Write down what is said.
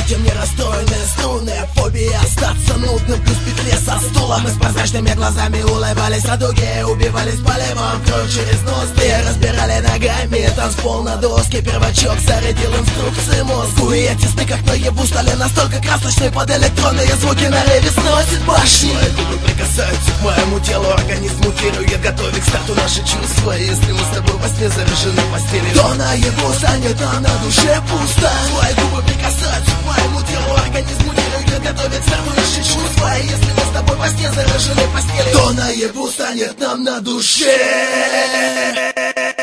совсем не расстроенные струны. Фобия остаться нудным, плюс петли со стула. Мы с прозрачными глазами улыбались радуги, убивались поливом кровь через ноздри. Разбирали ногами танцпол на доске. Первачок зарядил инструкции мозгу, и эти сны как наяву стали настолько красочны. Под электронные звуки на реве сносит башни. Твои губы прикасаются к моему телу, организм мутирует, готовит к старту наши чувства. Если мы с тобой во сне заражены постелью, то наяву станет, а на душе пусто. Твои губы прикасаются к моему телу, организм мутирует, готовит к старту наши чувства. Если мы с тобой во сне заражены постелью, то наяву станет нам на душе.